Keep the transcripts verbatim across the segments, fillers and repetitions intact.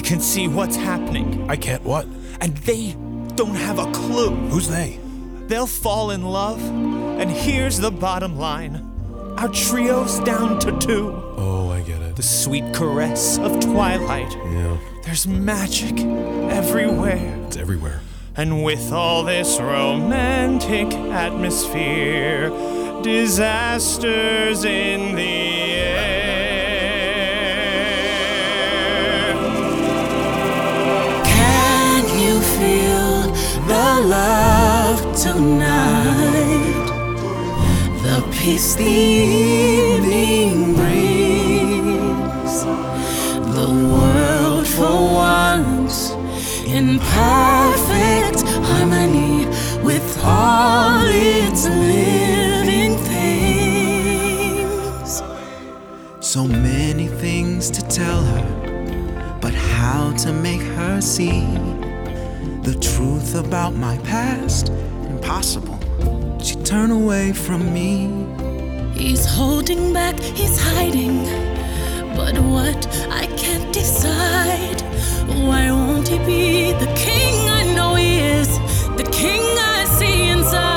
can see what's happening. I can't what? And they don't have a clue. Who's they? They'll fall in love, and here's the bottom line. Our trio's down to two. Oh, I get it. The sweet caress of twilight. Yeah. There's magic everywhere. It's everywhere. And with all this romantic atmosphere, disasters in the air. Can you feel the love tonight? The peace the evening brings. The world for once in perfect harmony with all its living things. So many things to tell her, but how to make her see the truth about my past? Impossible. She'd turn away from me. He's holding back, he's hiding, but what I can't decide. Why won't he be the king I know he is, the king I see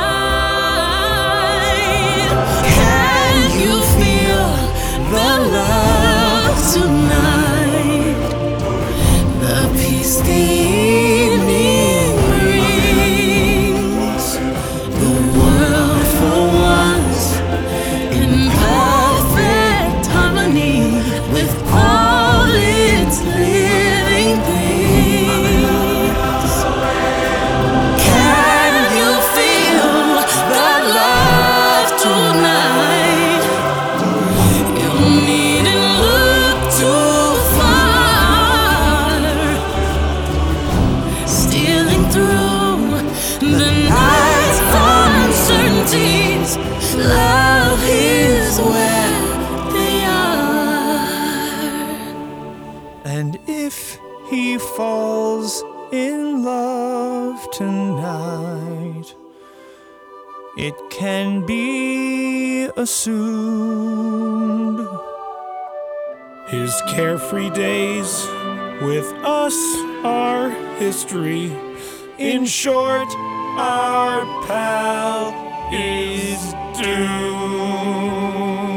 inside? Can you feel the love tonight? The peace the evening brings. The world for once in perfect harmony with all its living things. Can you feel the love tonight? You needn't look too far. Stealing through the night's uncertainties, love is where they are. And if he falls in love tonight, it can be assumed His carefree days with us are history. In short, our pal is doomed.